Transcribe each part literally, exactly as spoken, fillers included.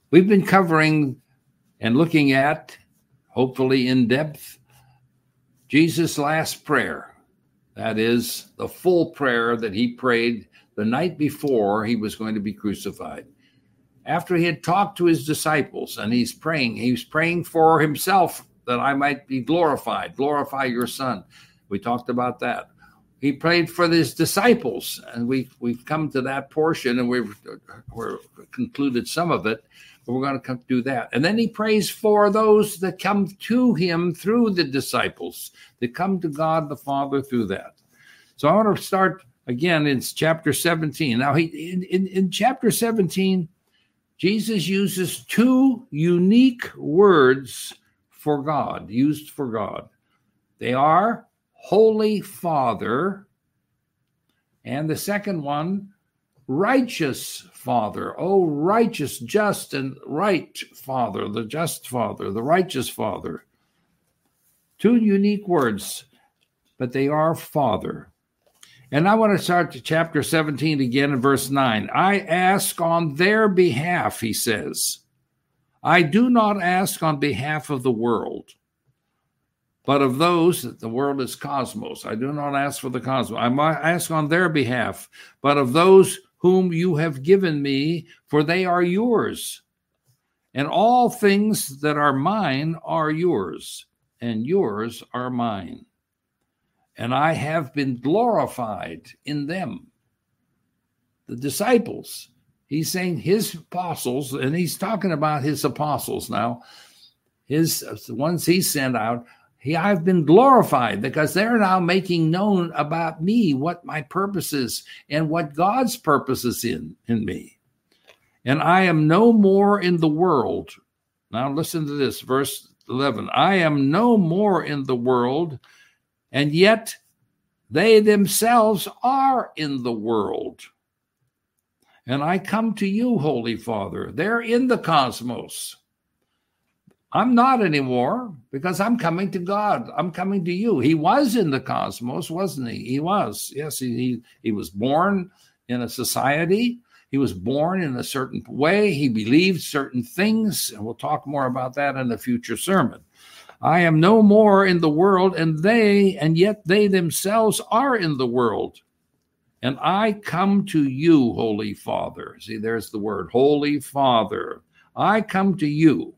We've been covering and looking at, hopefully in depth, Jesus' last prayer. That is the full prayer that he prayed the night before he was going to be crucified. After he had talked to his disciples, and he's praying, he was praying for himself that I might be glorified, glorify your Son. We talked about that. He prayed for his disciples, and we, we've come to that portion, and we've, we've concluded some of it, but we're going to come do that. And then he prays for those that come to him through the disciples, that come to God the Father through that. So I want to start again in chapter seventeen. Now, he in, in, in chapter seventeen, Jesus uses two unique words for God, used for God. They are Holy Father, and the second one, righteous Father. Oh, righteous, just, and right Father, the just Father, the righteous Father. Two unique words, but they are Father. And I want to start to chapter seventeen again in verse nine. I ask on their behalf, he says. I do not ask on behalf of the world, but of those, that the world is cosmos. I do not ask for the cosmos. I ask on their behalf, but of those whom you have given me, for they are yours. And all things that are mine are yours, and yours are mine. And I have been glorified in them. The disciples, he's saying his apostles, and he's talking about his apostles now, his the ones he sent out. He, I've been glorified because they're now making known about me what my purpose is and what God's purpose is in, in me. And I am no more in the world. Now listen to this, verse eleven. I am no more in the world, and yet they themselves are in the world. And I come to you, Holy Father. They're in the cosmos. I'm not anymore because I'm coming to God. I'm coming to you. He was in the cosmos, wasn't he? He was. Yes, he, he, he was born in a society. He was born in a certain way. He believed certain things. And we'll talk more about that in a future sermon. I am no more in the world, and they, and yet they themselves are in the world. And I come to you, Holy Father. See, there's the word, Holy Father. I come to you.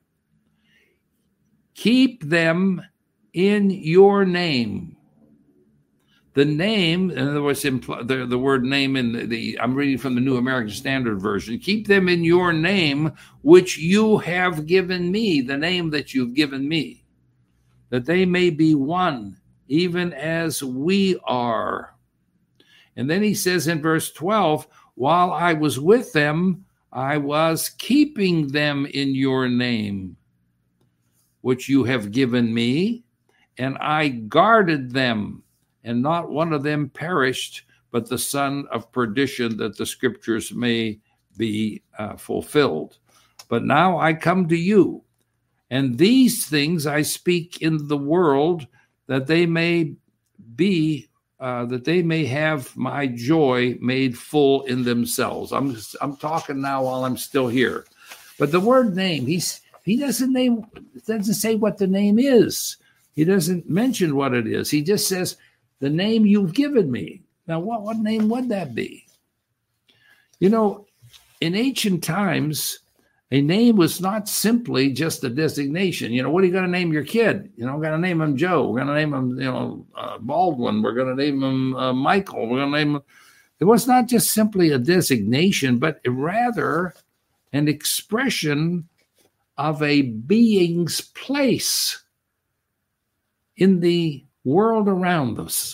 Keep them in your name. The name, in other words, the, the word name in the, the, I'm reading from the New American Standard Version. Keep them in your name, which you have given me, the name that you've given me, that they may be one, even as we are. And then he says in verse twelve, while I was with them, I was keeping them in your name, which you have given me, and I guarded them, and not one of them perished, but the son of perdition, that the scriptures may be uh, fulfilled. But now I come to you, and these things I speak in the world, that they may be, uh, that they may have my joy made full in themselves. I'm just, I'm talking now while I'm still here. But the word name, he's He doesn't name, doesn't say what the name is. He doesn't mention what it is. He just says, the name you've given me. Now, what, what name would that be? You know, in ancient times, a name was not simply just a designation. You know, what are you going to name your kid? You know, we're going to name him Joe. We're going to name him, you know, uh, Baldwin. We're going to name him uh, Michael. We're going to name him. It was not just simply a designation, but rather an expression of a being's place in the world around us.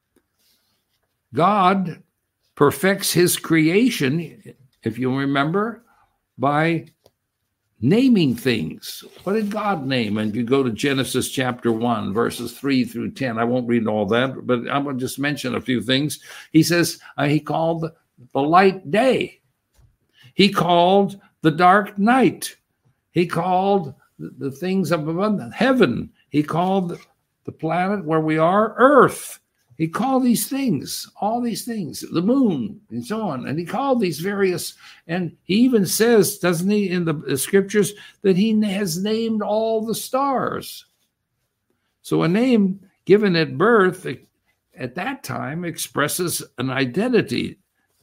God perfects his creation, if you remember, by naming things. What did God name? And if you go to Genesis chapter one, verses three through ten, I won't read all that, but I'm going to just mention a few things. He says uh, he called the light day. He called the dark night. He called the, the things of heaven. He called the planet where we are earth. He called these things, all these things, the moon and so on. And he called these various, and he even says, doesn't he, in the, the scriptures, that he has named all the stars. So a name given at birth at that time expresses an identity.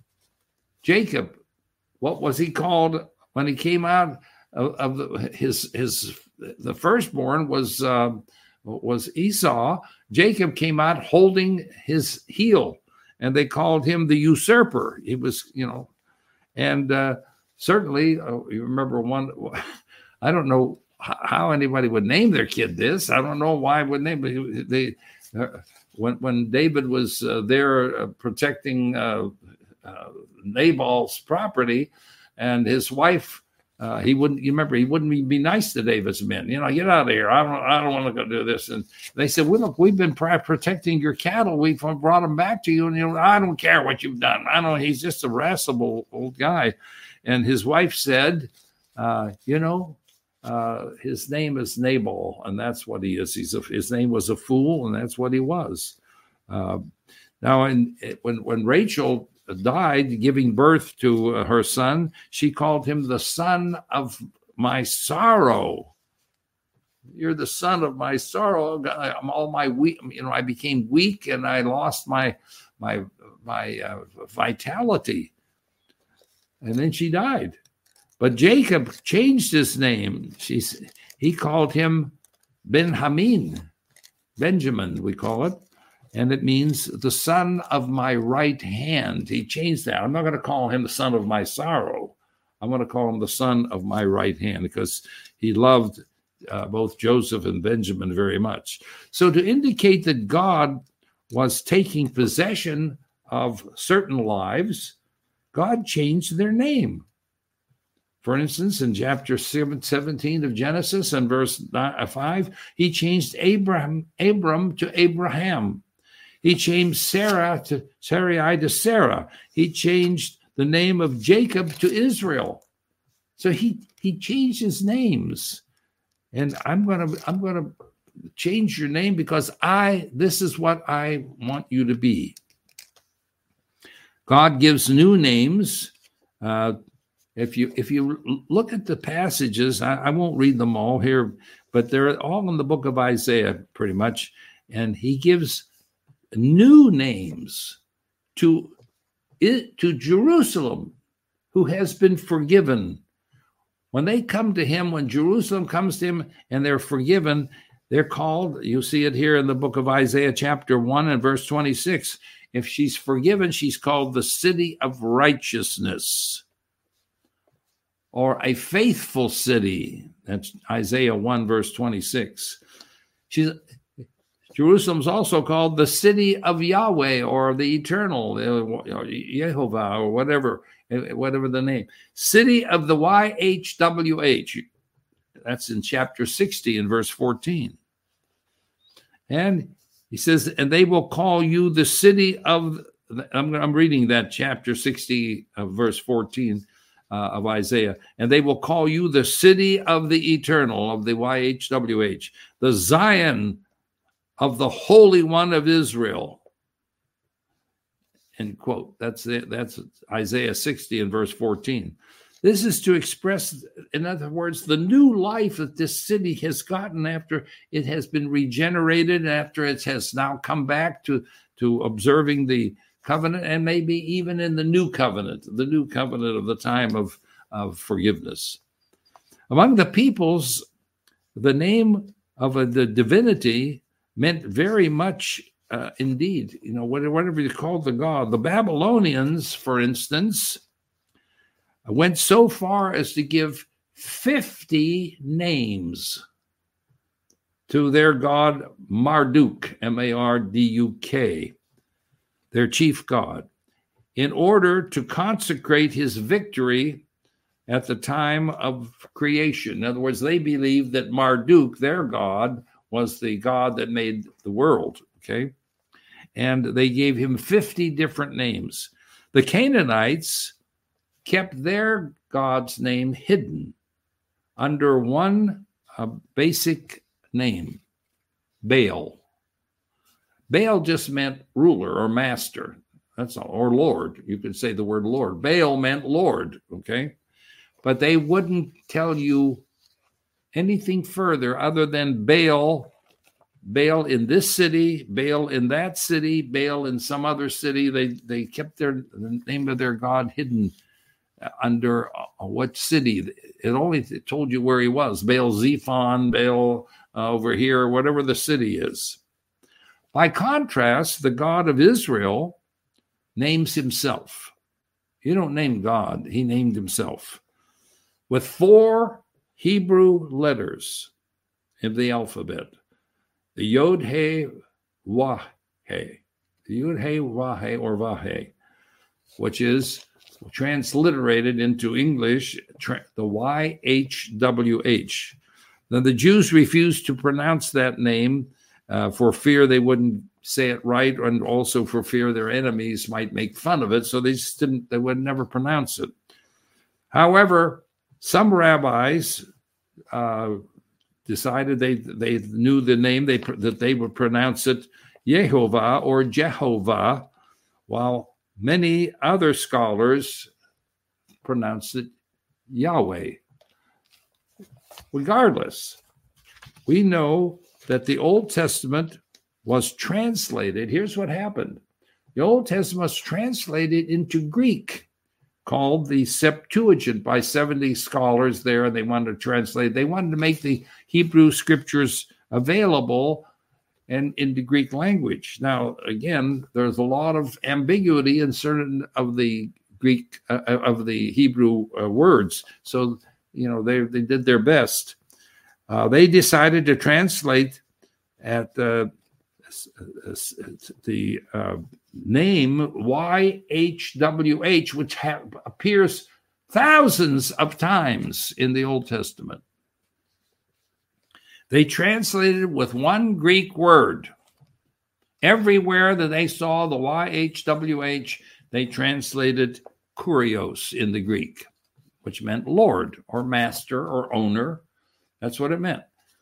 Jacob, what was he called when he came out of, of the, his, his, the firstborn was, uh, was Esau. Jacob came out holding his heel, and they called him the usurper. He was, you know, and uh, certainly, uh, you remember one, I don't know how anybody would name their kid this. I don't know why would name it. They, uh, when, when David was uh, there uh, protecting uh, uh, Nabal's property, and his wife, Uh, he wouldn't. You remember, he wouldn't be nice to David's men. You know, get out of here. I don't. I don't want to go do this. And they said, "Well, look, we've been protecting your cattle. We've brought them back to you, and you know, I don't care what you've done. I don't." He's just a irascible old guy. And his wife said, uh, "You know, uh, his name is Nabal, and that's what he is. He's a, his name was a fool, and that's what he was." Uh, now, in, when when Rachel died giving birth to uh, her son, she called him the son of my sorrow. You're the son of my sorrow. I'm all my weak. You know, I became weak and I lost my my my uh, vitality. And then she died. But Jacob changed his name. She's he called him Benjamin, Benjamin, we call it. And it means the son of my right hand. He changed that. I'm not going to call him the son of my sorrow. I'm going to call him the son of my right hand because he loved uh, both Joseph and Benjamin very much. So to indicate that God was taking possession of certain lives, God changed their name. For instance, in chapter seventeen of Genesis and verse five, he changed Abraham, Abram to Abraham. He changed Sarah to Sarai to Sarah. He changed the name of Jacob to Israel. So he he changed his names. And I'm gonna I'm gonna change your name because I this is what I want you to be. God gives new names. Uh, if you if you look at the passages, I, I won't read them all here, but they're all in the book of Isaiah pretty much, and he gives new names to it, to Jerusalem, who has been forgiven. When they come to him, when Jerusalem comes to him and they're forgiven, they're called, you see it here in the book of Isaiah chapter one and verse twenty-six. If she's forgiven, she's called the city of righteousness, or a faithful city. That's Isaiah one verse twenty-six. She's Jerusalem's also called the city of Yahweh, or the eternal, or Jehovah, or whatever, whatever the name. City of the Y H W H. That's in chapter sixty and verse fourteen. And he says, and they will call you the city of, I'm, I'm reading that chapter sixty, uh, verse fourteen uh, of Isaiah. And they will call you the city of the eternal, of the Y H W H, the Zion of the Holy One of Israel. End quote. That's it. That's Isaiah sixty and verse fourteen. This is to express, in other words, the new life that this city has gotten after it has been regenerated, after it has now come back to, to observing the covenant, and maybe even in the new covenant, the new covenant of the time of, of forgiveness. Among the peoples, the name of a, the divinity meant very much uh, indeed, you know, whatever you called the god. The Babylonians, for instance, went so far as to give fifty names to their god Marduk, M A R D U K, their chief god, in order to consecrate his victory at the time of creation. In other words, they believed that Marduk, their god, was the God that made the world, okay? And they gave him fifty different names. The Canaanites kept their God's name hidden under one uh, basic name, Baal. Baal just meant ruler or master. That's all, or Lord. You could say the word Lord. Baal meant Lord, okay? But they wouldn't tell you anything further other than Baal, Baal in this city, Baal in that city, Baal in some other city. They they kept their the name of their god hidden under uh, what city. It only told you where he was. Baal Zephon, Baal uh, over here, whatever the city is. By contrast, the God of Israel names himself. You don't name God. He named himself with four Hebrew letters of the alphabet. The Yod He Wah He, the Yod He Wah He or Vah He, which is transliterated into English, tra- the Y H W H. Now, the Jews refused to pronounce that name uh, for fear they wouldn't say it right, and also for fear their enemies might make fun of it. So they just didn't, they would never pronounce it. However, some rabbis uh, decided they they knew the name, they that they would pronounce it Yehovah or Jehovah, while many other scholars pronounced it Yahweh. Regardless, we know that the Old Testament was translated. Here's what happened. The Old Testament was translated into Greek, called the Septuagint by seventy scholars there, and they wanted to translate. They wanted to make the Hebrew scriptures available and in the Greek language. Now, again, there's a lot of ambiguity in certain of the Greek, uh, of the Hebrew uh, words. So, you know, they, they did their best. Uh, they decided to translate at uh, the uh, name Y H W H, which ha- appears thousands of times in the Old Testament. They translated with one Greek word. Everywhere that they saw the Y H W H, they translated kurios in the Greek, which meant Lord or master or owner. That's what it meant.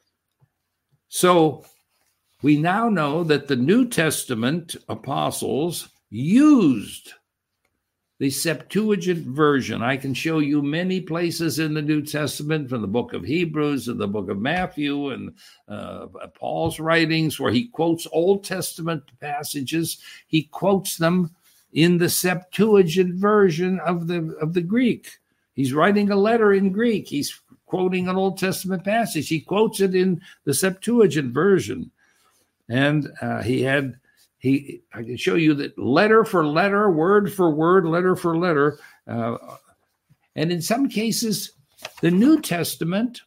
So we now know that the New Testament apostles used the Septuagint version. I can show you many places in the New Testament, from the book of Hebrews and the book of Matthew and uh, Paul's writings, where he quotes Old Testament passages. He quotes them in the Septuagint version of the, of the Greek. He's writing a letter in Greek. He's quoting an Old Testament passage. He quotes it in the Septuagint version. And uh, he had, he, I can show you that letter for letter, word for word, letter for letter. Uh, and in some cases, the New Testament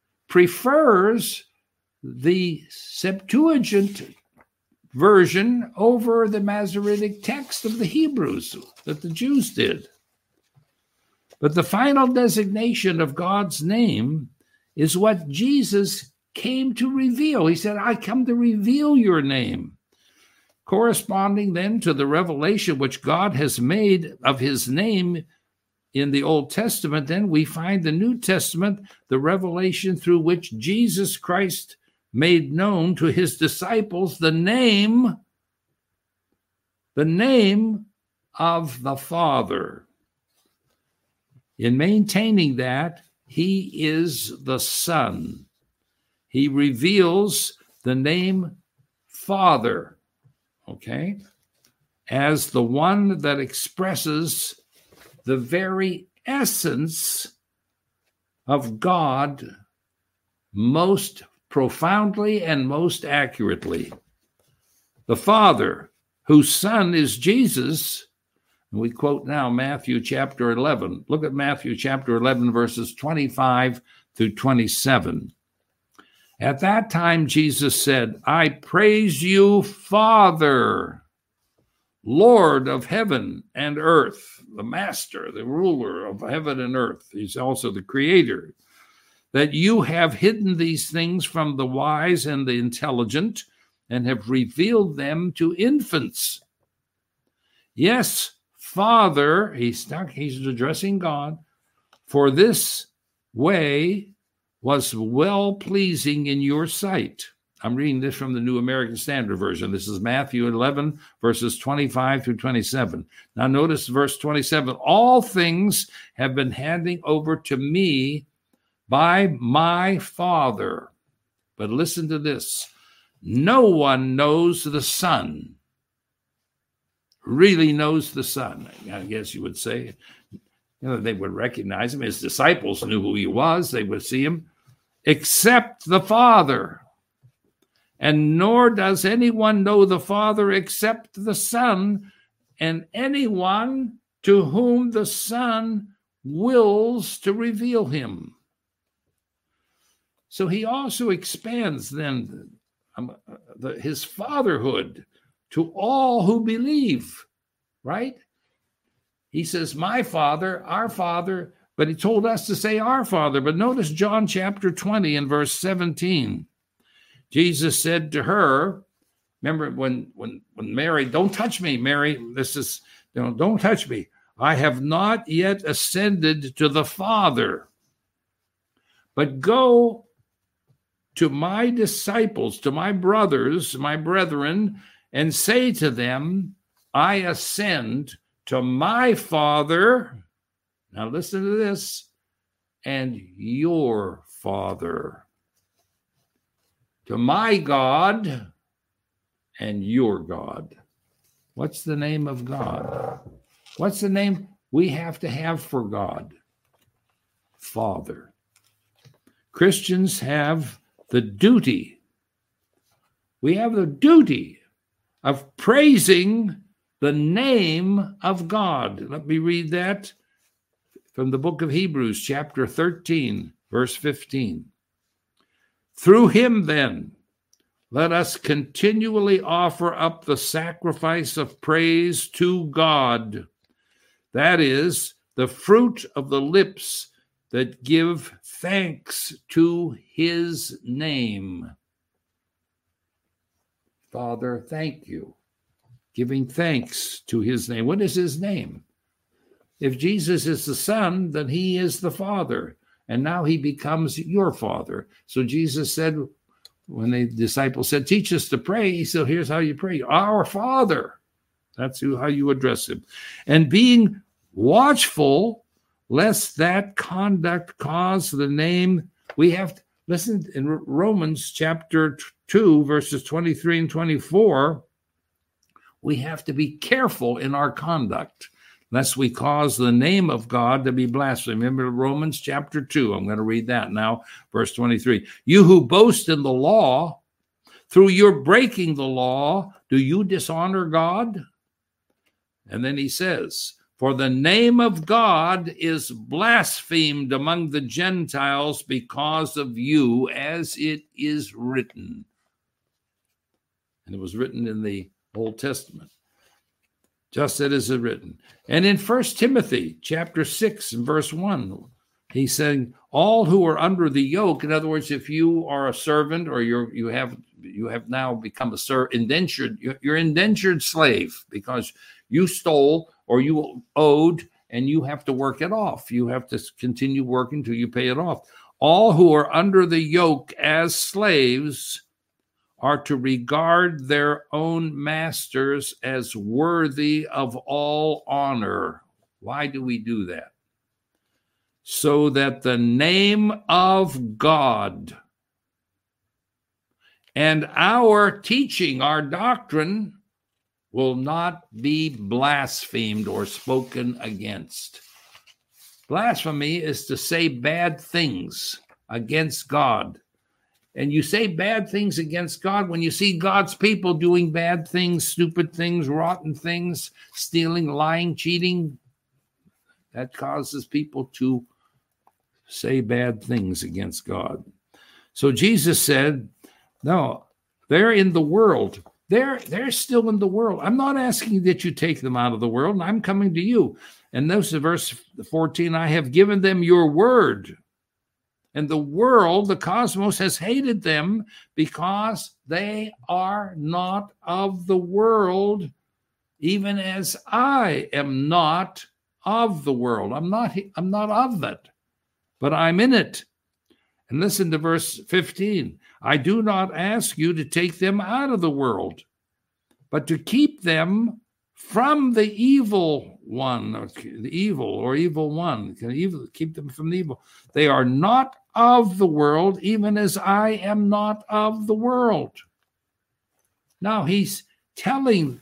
prefers the Septuagint version over the Masoretic text of the Hebrews that the Jews did. But the final designation of God's name is what Jesus came to reveal. He said, I come to reveal your name. Corresponding then to the revelation which God has made of his name in the Old Testament, then we find the New Testament, the revelation through which Jesus Christ made known to his disciples the name, the name of the Father. In maintaining that, he is the Son. He reveals the name Father, okay, as the one that expresses the very essence of God most profoundly and most accurately. The Father, whose Son is Jesus. And we quote now Matthew chapter eleven. Look at Matthew chapter eleven, verses twenty-five through twenty-seven. At that time, Jesus said, I praise you, Father, Lord of heaven and earth, the master, the ruler of heaven and earth. He's also the creator, that you have hidden these things from the wise and the intelligent and have revealed them to infants. Yes, Father, he's stuck, he's addressing God, for this way was well-pleasing in your sight. I'm reading this from the New American Standard Version. This is Matthew eleven, verses twenty-five through twenty-seven. Now notice verse twenty-seven. All things have been handed over to me by my Father. But listen to this. No one knows the Son, really knows the Son. I guess you would say, you know, they would recognize him. His disciples knew who he was. They would see him, except the Father. And nor does anyone know the Father except the Son, and anyone to whom the Son wills to reveal him. So he also expands then um, the, his fatherhood to all who believe, right? He says, my Father, our Father, but he told us to say our Father. But notice John chapter twenty and verse seventeen. Jesus said to her, remember when, when, when Mary, don't touch me, Mary, this is, you know, don't touch me. I have not yet ascended to the Father, but go to my disciples, to my brothers, my brethren, and say to them, I ascend to my Father. Now listen to this, and your Father. To my God and your God. What's the name of God? What's the name we have to have for God? Father. Christians have the duty. We have the duty of praising the name of God. Let me read that from the book of Hebrews, chapter thirteen, verse fifteen. Through him, then, let us continually offer up the sacrifice of praise to God. That is, the fruit of the lips that give thanks to his name. Father, thank you. Giving thanks to his name. What is his name? If Jesus is the Son, then he is the Father. And now he becomes your Father. So Jesus said, when the disciples said, teach us to pray, he said, here's how you pray. Our Father. That's who, how you address him. And being watchful, lest that conduct cause the name. We have to listen in Romans chapter two, verses twenty-three and twenty-four. We have to be careful in our conduct, lest we cause the name of God to be blasphemed. Remember Romans chapter two. I'm going to read that now, verse twenty-three. You who boast in the law, through your breaking the law, do you dishonor God? And then he says, for the name of God is blasphemed among the Gentiles because of you, as it is written. And it was written in the Old Testament. Just as it is written. And in First Timothy chapter six and verse one, he's saying, all who are under the yoke, in other words, if you are a servant or you're, you have you have now become a ser- indentured, you're indentured slave because you stole or you owed and you have to work it off. You have to continue working till you pay it off. All who are under the yoke as slaves are to regard their own masters as worthy of all honor. Why do we do that? So that the name of God and our teaching, our doctrine, will not be blasphemed or spoken against. Blasphemy is to say bad things against God. And you say bad things against God when you see God's people doing bad things, stupid things, rotten things, stealing, lying, cheating. That causes people to say bad things against God. So Jesus said, no, they're in the world. They're, they're still in the world. I'm not asking that you take them out of the world. I'm coming to you. And notice in verse fourteen, I have given them your word. And the world, the cosmos, has hated them because they are not of the world, even as I am not of the world. I'm not, I'm not of it, but I'm in it. And listen to verse fifteen. I do not ask you to take them out of the world, but to keep them from the evil one, or the evil or evil one. Evil, keep them from the evil. They are not of the world, even as I am not of the world. Now he's telling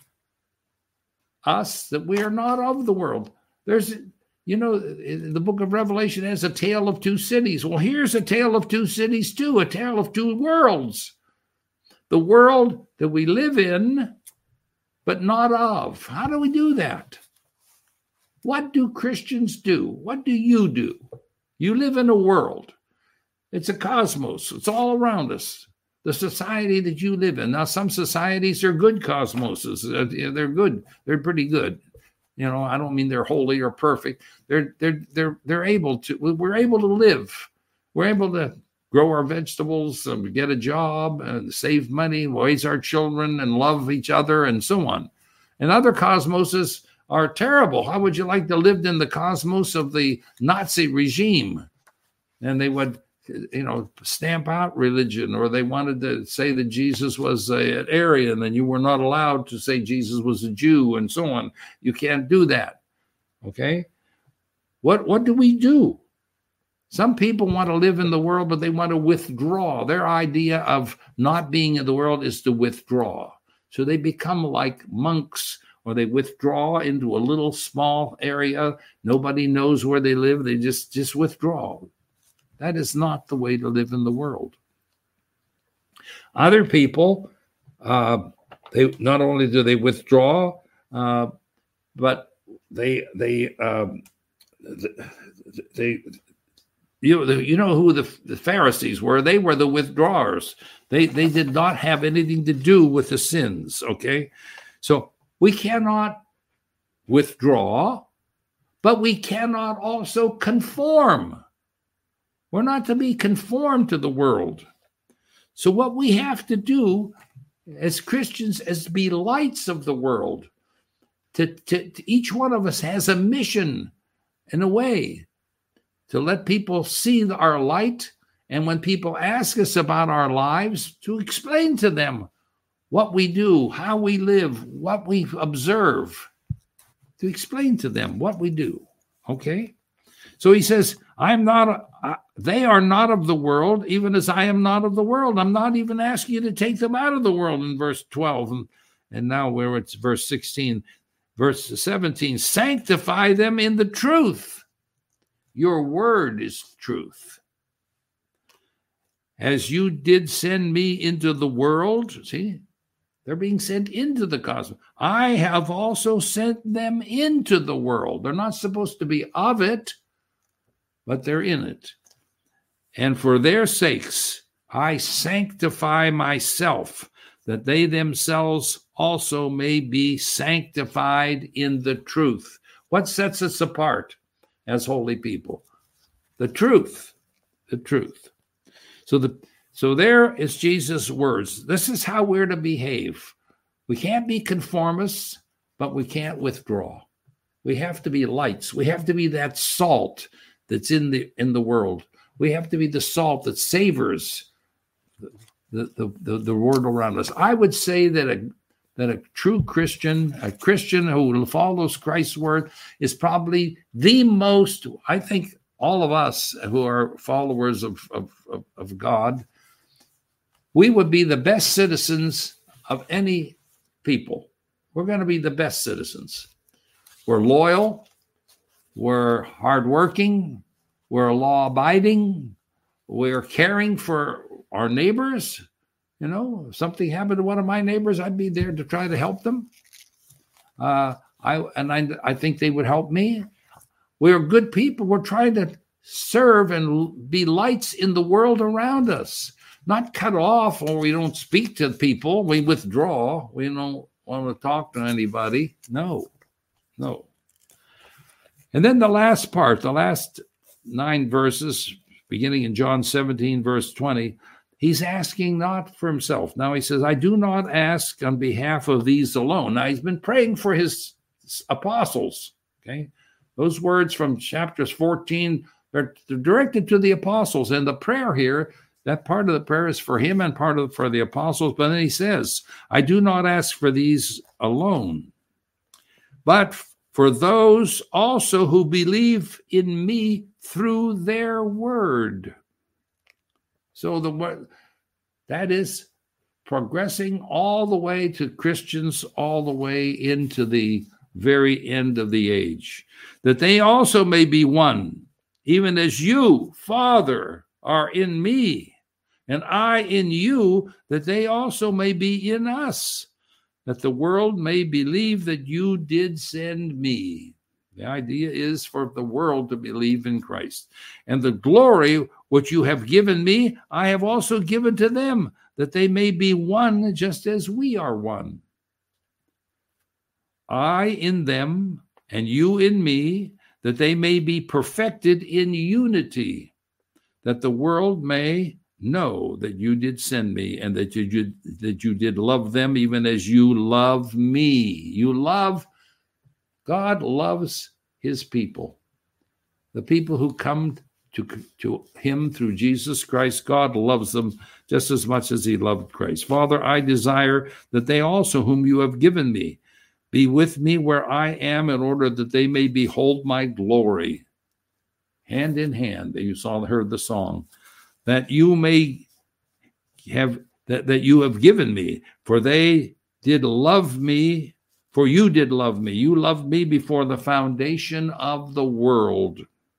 us that we are not of the world. There's, you know, the book of Revelation has a tale of two cities. Well, here's a tale of two cities too, a tale of two worlds. The world that we live in, but not of. How do we do that? What do Christians do? What do you do? You live in a world. It's a cosmos. It's all around us. The society that you live in. Now, some societies are good cosmoses. They're good. They're pretty good. You know, I don't mean they're holy or perfect. They're they're they're they're able to. We're able to live. We're able to grow our vegetables, um, get a job, and save money, raise our children, and love each other, and so on. And other cosmoses are terrible. How would you like to live in the cosmos of the Nazi regime? And they would, you know, stamp out religion, or they wanted to say that Jesus was a, an Aryan, and you were not allowed to say Jesus was a Jew, and so on. You can't do that. Okay? What what do we do? Some people want to live in the world, but they want to withdraw. Their idea of not being in the world is to withdraw. So they become like monks, or they withdraw into a little small area. Nobody knows where they live. They just, just withdraw. That is not the way to live in the world. Other people, uh, they not only do they withdraw, uh, but they they um, they you know, you know who the, the Pharisees were. They were the withdrawers. They they did not have anything to do with the sins. Okay, so we cannot withdraw, but we cannot also conform. We're not to be conformed to the world. So what we have to do as Christians is be lights of the world. To, to, to each one of us has a mission in a way to let people see our light. And when people ask us about our lives, to explain to them what we do, how we live, what we observe, to explain to them what we do. Okay? So he says, I'm not, uh, they are not of the world, even as I am not of the world. I'm not even asking you to take them out of the world in verse twelve. And, and now we're at verse sixteen, verse seventeen, sanctify them in the truth. Your word is truth. As you did send me into the world, see, they're being sent into the cosmos. I have also sent them into the world. They're not supposed to be of it, but they're in it. And for their sakes, I sanctify myself, that they themselves also may be sanctified in the truth. What sets us apart as holy people? The truth. The truth. So the so there is Jesus' words. This is how we're to behave. We can't be conformists, but we can't withdraw. We have to be lights. We have to be that salt that's in the in the world. We have to be the salt that savors the, the, the, the world around us. I would say that a that a true Christian, a Christian who follows Christ's word, is probably the most, I think all of us who are followers of, of, of, of God, we would be the best citizens of any people. We're going to be the best citizens. We're loyal. We're hardworking. We're law-abiding. We're caring for our neighbors. You know, if something happened to one of my neighbors, I'd be there to try to help them. Uh, I and I, I think they would help me. We're good people. We're trying to serve and be lights in the world around us. Not cut off, or we don't speak to people. We withdraw. We don't want to talk to anybody. No, no. And then the last part, the last nine verses, beginning in John seventeen, verse twenty, he's asking not for himself. Now he says, I do not ask on behalf of these alone. Now he's been praying for his apostles. Okay. Those words from chapters fourteen, They're directed to the apostles. And the prayer here, that part of the prayer is for him and part of for the apostles. But then he says, I do not ask for these alone, but for those also who believe in me through their word. So the that is progressing all the way to Christians, all the way into the very end of the age, that they also may be one, even as you, Father, are in me, and I in you, that they also may be in us, that the world may believe that you did send me. The idea is for the world to believe in Christ. And the glory which you have given me, I have also given to them, that they may be one just as we are one. I in them and you in me, that they may be perfected in unity, that the world may know that you did send me, and that you did, that you did love them even as you love me. You love, God loves his people. The people who come to, to him through Jesus Christ, God loves them just as much as he loved Christ. Father, I desire that they also whom you have given me be with me where I am, in order that they may behold my glory. Hand in hand, you saw, heard the song, that you may have, that, that you have given me, for they did love me, for you did love me. You loved me before the foundation of the world.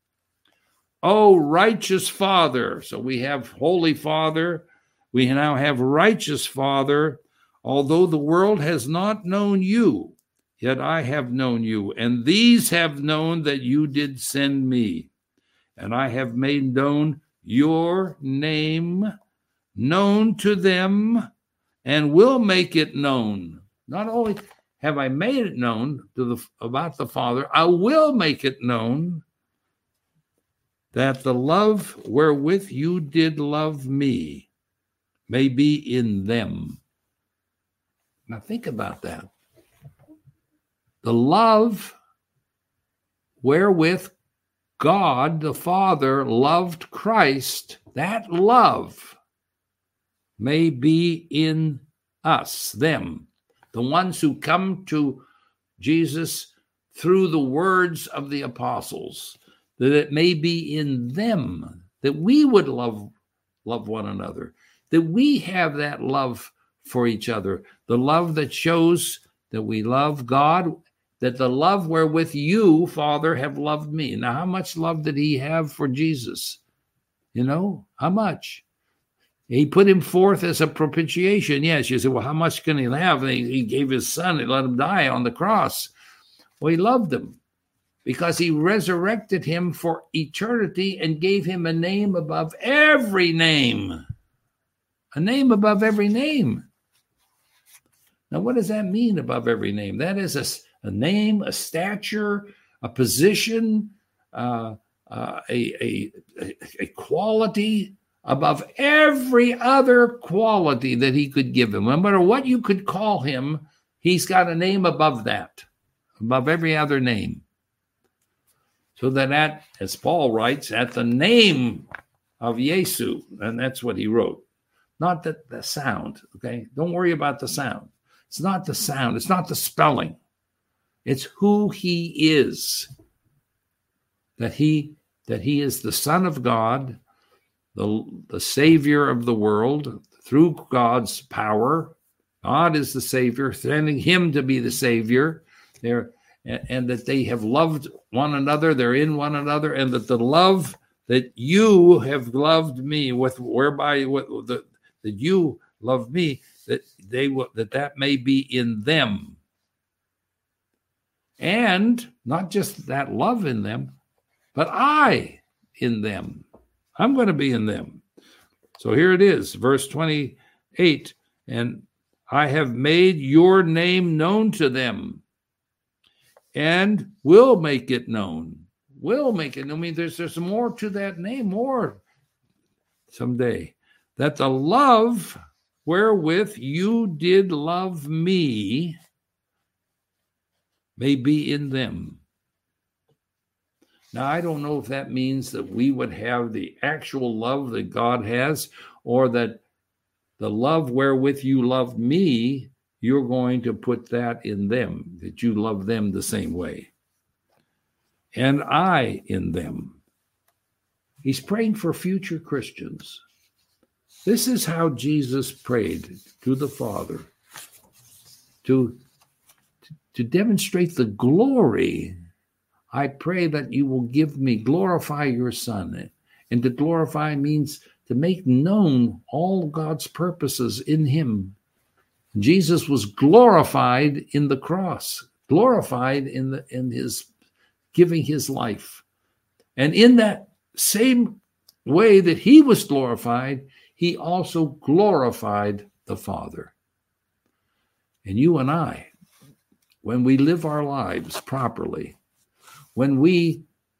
Oh, righteous Father. So we have Holy Father. We now have righteous Father. Although the world has not known you, yet I have known you, and these have known that you did send me. And I have made known your name, known to them, and will make it known. Not only have I made it known to the, about the Father, I will make it known, that the love wherewith you did love me may be in them. Now think about that. The love wherewith God the Father loved Christ, that love may be in us, them, the ones who come to Jesus through the words of the apostles, that it may be in them, that we would love, love one another, that we have that love for each other, the love that shows that we love God, that the love wherewith you, Father, have loved me. Now, how much love did he have for Jesus? You know, how much? He put him forth as a propitiation. Yes, you say, well, how much can he have? He, he gave his son and let him die on the cross. Well, he loved him because he resurrected him for eternity and gave him a name above every name. A name above every name. Now, what does that mean, above every name? That is a A name, a stature, a position, uh, uh, a, a, a quality above every other quality that he could give him. No matter what you could call him, he's got a name above that, above every other name. So that at, as Paul writes, at the name of Yesu, and that's what he wrote. Not the, the sound, okay? Don't worry about the sound. It's not the sound. It's not the spelling. It's who he is, that he that he is the Son of God, the, the Savior of the world, through God's power. God is the Savior, sending him to be the Savior, there, and, and that they have loved one another, they're in one another, and that the love that you have loved me with, whereby what, the, that you love me, that they will, that that may be in them. And not just that love in them, but I in them. I'm going to be in them. So here it is, verse twenty-eight. And I have made your name known to them and will make it known. Will make it. I mean, there's, there's more to that name, more someday. That the love wherewith you did love me may be in them. Now, I don't know if that means that we would have the actual love that God has, or that the love wherewith you love me, you're going to put that in them, that you love them the same way. And I in them. He's praying for future Christians. This is how Jesus prayed to the Father, to, to demonstrate the glory. I pray that you will give me, glorify your Son. And to glorify means to make known all God's purposes in him. Jesus was glorified in the cross, glorified in the in his giving his life. And in that same way that he was glorified, he also glorified the Father. And you and I, when we live our lives properly, when we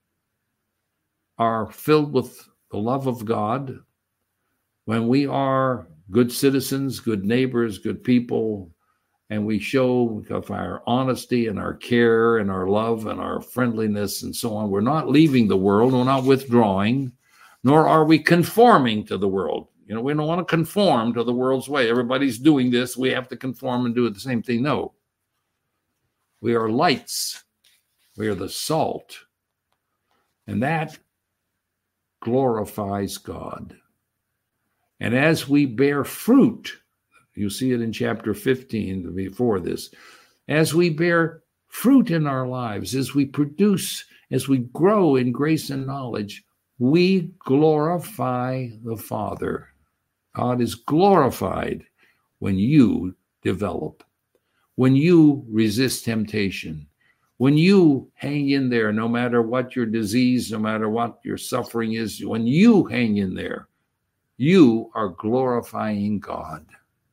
are filled with the love of God, when we are good citizens, good neighbors, good people, and we show of our honesty and our care and our love and our friendliness and so on, we're not leaving the world, we're not withdrawing, nor are we conforming to the world. You know, we don't want to conform to the world's way. Everybody's doing this, we have to conform and do the same thing. No. We are lights. We are the salt. And that glorifies God. And as we bear fruit, you see it in chapter fifteen before this, as we bear fruit in our lives, as we produce, as we grow in grace and knowledge, we glorify the Father. God is glorified when you develop, when you resist temptation, when you hang in there, no matter what your disease, no matter what your suffering is, when you hang in there, you are glorifying God.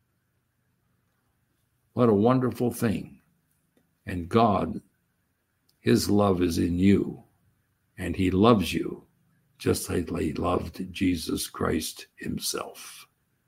What a wonderful thing. And God, his love is in you, and he loves you just like he loved Jesus Christ himself.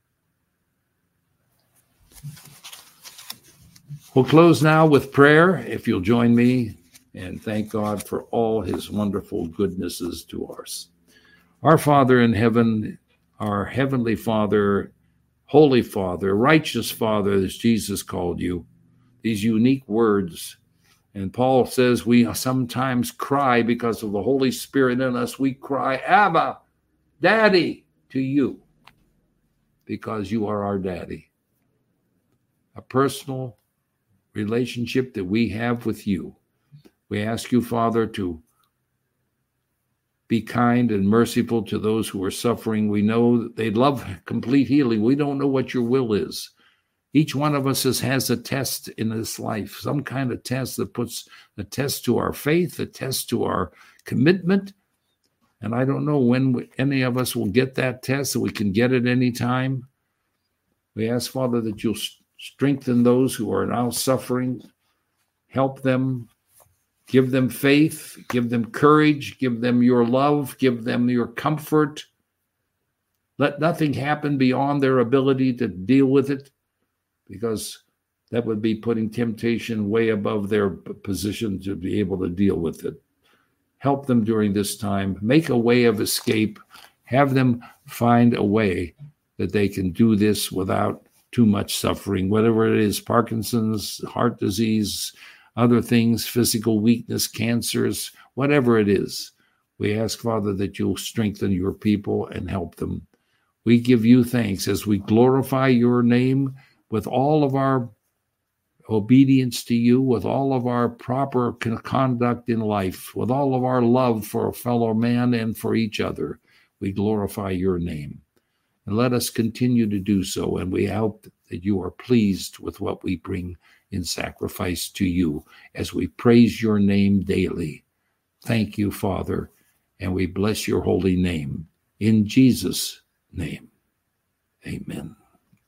We'll close now with prayer, if you'll join me, and thank God for all his wonderful goodnesses to us. Our Father in heaven, our heavenly Father, Holy Father, righteous Father, as Jesus called you, these unique words. And Paul says we sometimes cry because of the Holy Spirit in us. We cry, Abba, Daddy, to you, because you are our Daddy. A personal relationship that we have with you. We ask you, Father, to be kind and merciful to those who are suffering. We know that they love complete healing. We don't know what your will is. Each one of us has, has a test in this life, some kind of test that puts a test to our faith, a test to our commitment. And I don't know when we, any of us will get that test, so we can get it any time. We ask, Father, that you'll strengthen those who are now suffering, help them, give them faith, give them courage, give them your love, give them your comfort. Let nothing happen beyond their ability to deal with it, because that would be putting temptation way above their position to be able to deal with it. Help them during this time. Make a way of escape. Have them find a way that they can do this without too much suffering, whatever it is, Parkinson's, heart disease, other things, physical weakness, cancers, whatever it is. We ask, Father, that you'll strengthen your people and help them. We give you thanks as we glorify your name with all of our obedience to you, with all of our proper conduct in life, with all of our love for a fellow man and for each other. We glorify your name. And let us continue to do so, and we hope that you are pleased with what we bring in sacrifice to you as we praise your name daily. Thank you, Father, and we bless your holy name. In Jesus' name, amen.